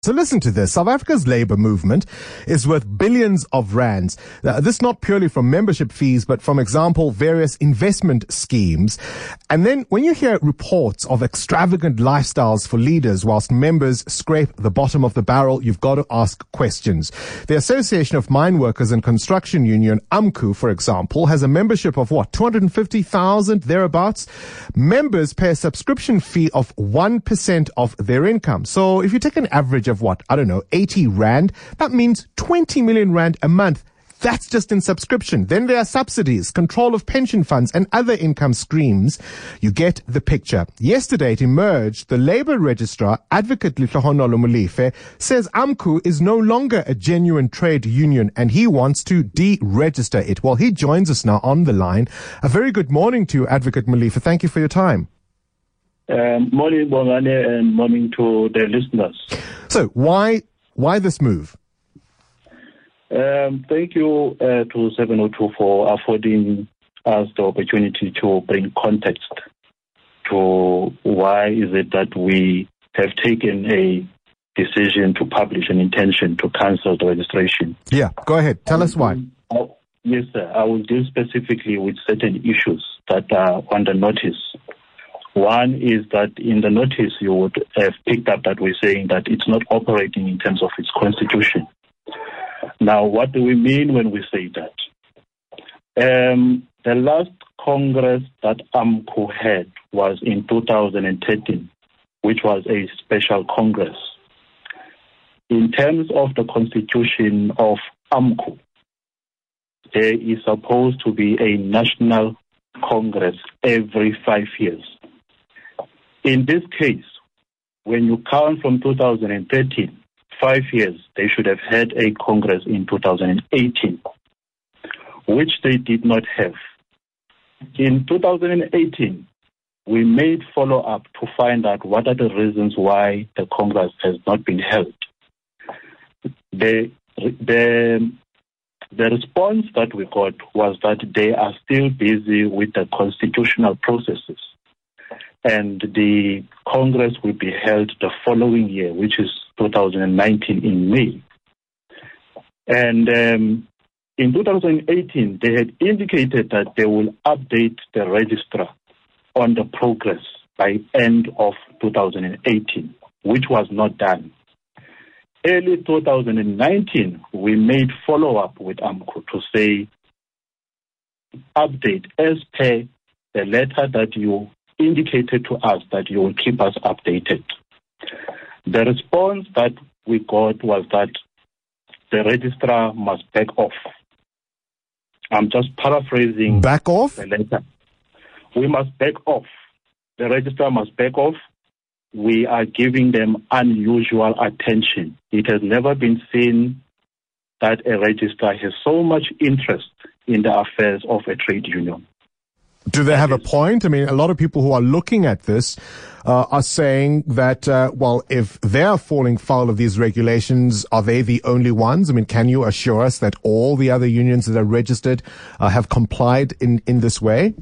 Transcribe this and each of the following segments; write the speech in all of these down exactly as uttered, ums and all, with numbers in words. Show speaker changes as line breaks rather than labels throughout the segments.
So listen to this. South Africa's labour movement is worth billions of rands. Uh, this not purely from membership fees, but from example, various investment schemes. And then when you hear reports of extravagant lifestyles for leaders whilst members scrape the bottom of the barrel, you've got to ask questions. The Association of Mine Workers and Construction Union, AMCU, for example, has a membership of what, two hundred fifty thousand thereabouts? Members pay a subscription fee of one percent of their income. So if you take an average of what, I don't know, eighty rand, that means twenty million rand a month. That's just in subscription. Then there are subsidies, control of pension funds and other income streams. You get the picture. Yesterday it emerged the Labour Registrar, Advocate Lehlohonolo Molefe, says AMCU is no longer a genuine trade union and he wants to deregister it. Well, he joins us now on the line. A very good morning to you, Advocate Molefe. Thank you for your time.
Um, morning, Bongane, and morning to the listeners.
So why why this move?
Um, thank you uh, to seven oh two for affording us the opportunity to bring context to why is it that we have taken a decision to publish an intention to cancel the registration.
Yeah, go ahead. Tell um, us why.
Uh, yes, sir. I will deal specifically with certain issues that are under notice. One is that in the notice you would have picked up that we're saying that it's not operating in terms of its constitution. Now, what do we mean when we say that? Um, the last Congress that AMCU had was in two thousand thirteen, which was a special Congress. In terms of the constitution of AMCU, there is supposed to be a national Congress every five years. In this case, when you count from two thousand thirteen, five years, they should have had a Congress in two thousand eighteen, which they did not have. In two thousand eighteen, we made follow-up to find out what are the reasons why the Congress has not been held. The, the, the response that we got was that they are still busy with the constitutional processes. And the Congress will be held the following year, which is two thousand nineteen in May. And um, in two thousand eighteen, they had indicated that they will update the registrar on the progress by end of two thousand eighteen, which was not done. Early two thousand nineteen, we made follow-up with AMCU to say, update as per the letter that you indicated to us that you will keep us updated. The response that we got was that the registrar must back off. I'm just paraphrasing.
Back off?
The letter. We must back off. The registrar must back off. We are giving them unusual attention. It has never been seen that a registrar has so much interest in the affairs of a trade union.
Do they have a point? I mean, a lot of people who are looking at this uh, are saying that, uh, well, if they're falling foul of these regulations, are they the only ones? I mean, can you assure us that all the other unions that are registered uh, have complied in, in this way?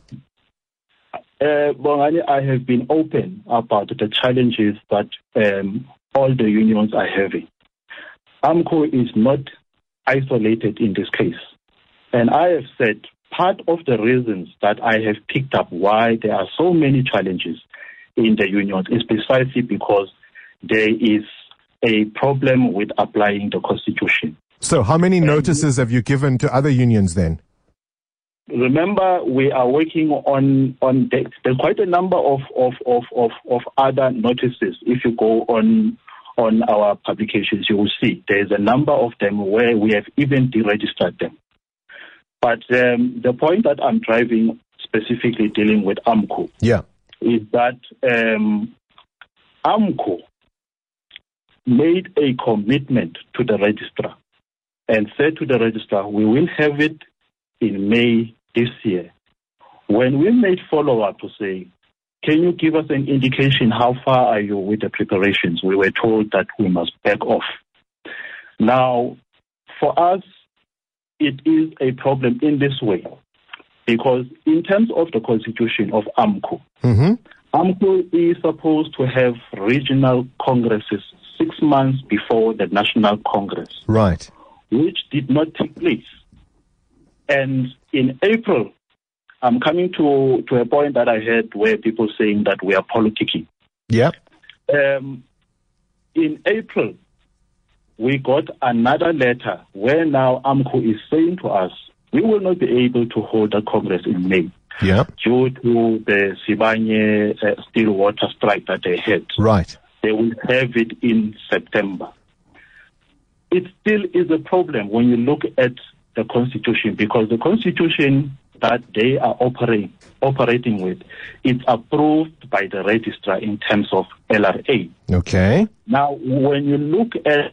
Uh, Bongani, I have been open about the challenges that um, all the unions are having. AMCU is not isolated in this case. And I have said part of the reasons that I have picked up why there are so many challenges in the unions is precisely because there is a problem with applying the constitution.
So how many notices have you given to other unions then?
Remember, we are working on, on the, there's quite a number of, of, of, of, of other notices. If you go on on our publications, you will see there's a number of them where we have even deregistered them. But um, the point that I'm driving, specifically dealing with AMCU,
yeah.
is that um, AMCU made a commitment to the registrar and said to the registrar, we will have it in May this year. When we made follow-up to say, can you give us an indication how far are you with the preparations? We were told that we must back off. Now, for us, it is a problem in this way, because in terms of the constitution of AMCU, mm-hmm. AMCU is supposed to have regional congresses six months before the National Congress.
Right.
Which did not take place. And in April, I'm coming to, to a point that I heard where people saying that we are politicking.
Yeah.
Um, in April, we got another letter where now AMCU is saying to us, we will not be able to hold a Congress in May.
Yeah.
Due to the Sibanye uh, Stillwater strike that they had.
Right.
They will have it in September. It still is a problem when you look at the Constitution, because the Constitution that they are operating operating with, it's approved by the registrar in terms of L R A.
Okay.
Now, when you look at...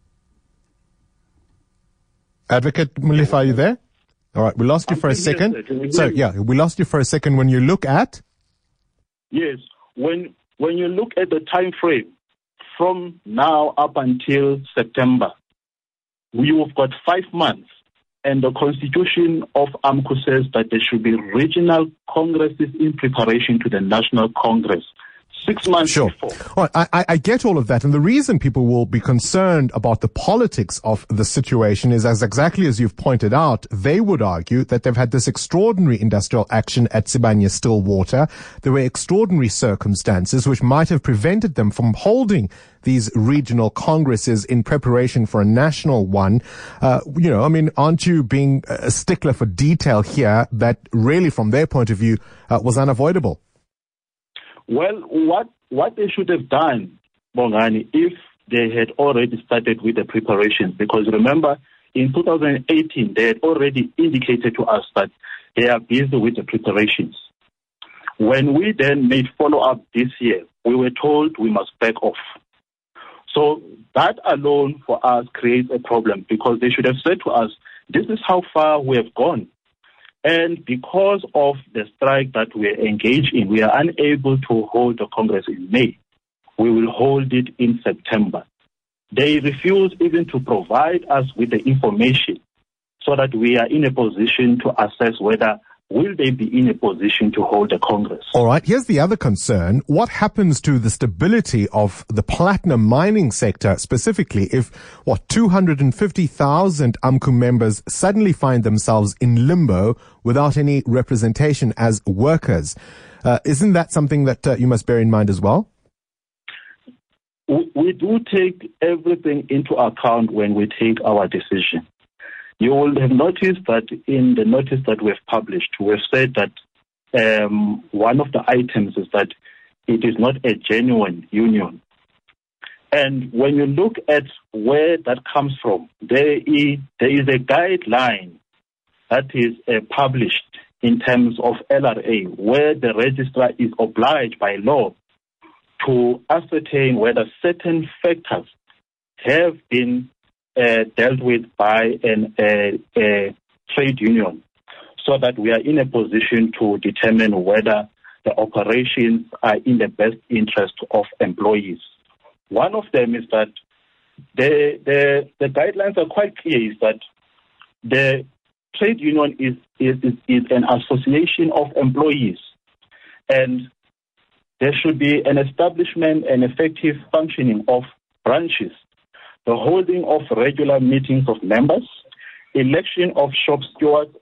Advocate Molefe, are you there? All right, we lost you
I'm
for a
here,
second.
sir.
So, yeah, we lost you for a second. When you look at...
Yes, when when you look at the time frame from now up until September, you've got five months, and the Constitution of AMCU says that there should be regional congresses in preparation to the National Congress. Six months
sure.
before.
All right, I, I get all of that. And the reason people will be concerned about the politics of the situation is, as exactly as you've pointed out, they would argue that they've had this extraordinary industrial action at Sibanye Stillwater. There were extraordinary circumstances which might have prevented them from holding these regional congresses in preparation for a national one. Uh, you know, I mean, aren't you being a stickler for detail here that really, from their point of view, uh, was unavoidable?
Well, what what they should have done, Bongani, if they had already started with the preparations, because remember, in two thousand eighteen, they had already indicated to us that they are busy with the preparations. When we then made follow-up this year, we were told we must back off. So that alone for us creates a problem, because they should have said to us, this is how far we have gone. And because of the strike that we are engaged in, we are unable to hold the Congress in May. We will hold it in September. They refuse even to provide us with the information so that we are in a position to assess whether will they be in a position to hold a Congress.
All right. Here's the other concern. What happens to the stability of the platinum mining sector, specifically if, what, two hundred fifty thousand AMCU members suddenly find themselves in limbo without any representation as workers? Uh, isn't that something that uh, you must bear in mind as well?
We, we do take everything into account when we take our decision. You will have noticed that in the notice that we've published, we've said that um, one of the items is that it is not a genuine union. And when you look at where that comes from, there is, there is a guideline that is uh, published in terms of L R A, where the registrar is obliged by law to ascertain whether certain factors have been Uh, dealt with by an, uh, a trade union, so that we are in a position to determine whether the operations are in the best interest of employees. One of them is that the, the, the guidelines are quite clear, is that the trade union is, is, is, is an association of employees, and there should be an establishment and effective functioning of branches, the holding of regular meetings of members, election of shop stewards,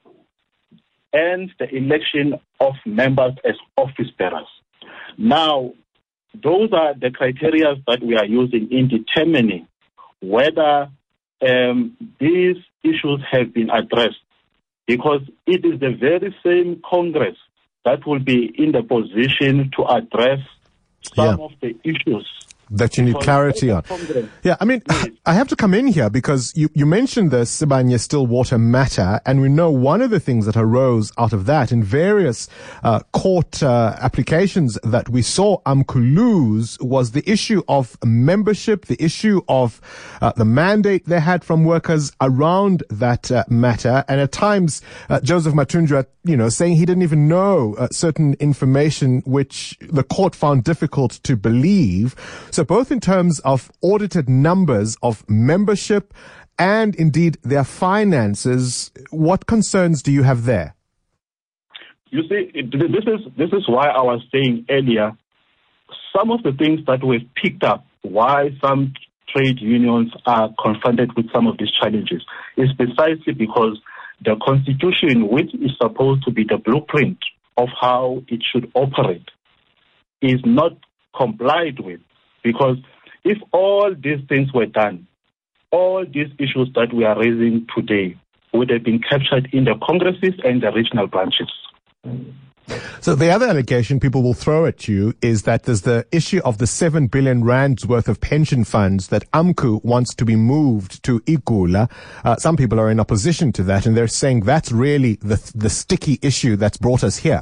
and the election of members as office bearers. Now, those are the criteria that we are using in determining whether um, these issues have been addressed, because it is the very same Congress that will be in the position to address some
yeah.
of the issues
that you need clarity on. Yeah, I mean, yes. I have to come in here because you, you mentioned the Sibanye Stillwater matter, and we know one of the things that arose out of that in various uh, court uh, applications that we saw AMCU lose was the issue of membership, the issue of uh, the mandate they had from workers around that uh, matter, and at times uh, Joseph Mathunjwa, you know, saying he didn't even know uh, certain information which the court found difficult to believe. So both in terms of audited numbers of membership and indeed their finances, what concerns do you have there?
You see, this is this is why I was saying earlier, some of the things that we've picked up, why some trade unions are confronted with some of these challenges is precisely because the Constitution, which is supposed to be the blueprint of how it should operate, is not complied with. Because if all these things were done, all these issues that we are raising today would have been captured in the congresses and the regional branches.
So the other allegation people will throw at you is that there's the issue of the seven billion rands worth of pension funds that AMCU wants to be moved to Igula. Uh, some people are in opposition to that, and they're saying that's really the the sticky issue that's brought us here.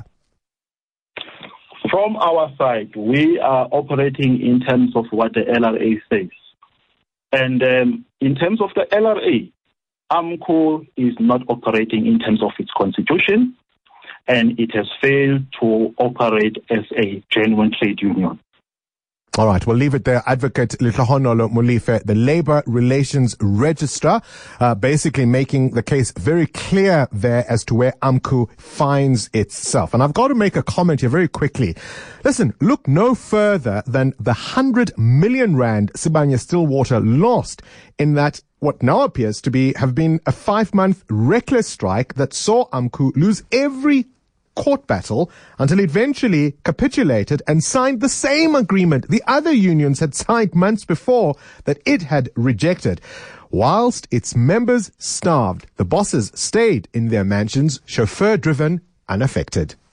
From our side, we are operating in terms of what the L R A says. And um, in terms of the L R A, AMCU is not operating in terms of its constitution, and it has failed to operate as a genuine trade union.
All right, we'll leave it there. Advocate Lehlohonolo Molefe, the Labour Relations Registrar, uh, basically making the case very clear there as to where AMCU finds itself. And I've got to make a comment here very quickly. Listen, look no further than the one hundred million rand Sibanye-Stillwater lost in that what now appears to be have been a five-month reckless strike that saw AMCU lose every court battle until it eventually capitulated and signed the same agreement the other unions had signed months before that it had rejected. Whilst its members starved, the bosses stayed in their mansions, chauffeur-driven, unaffected.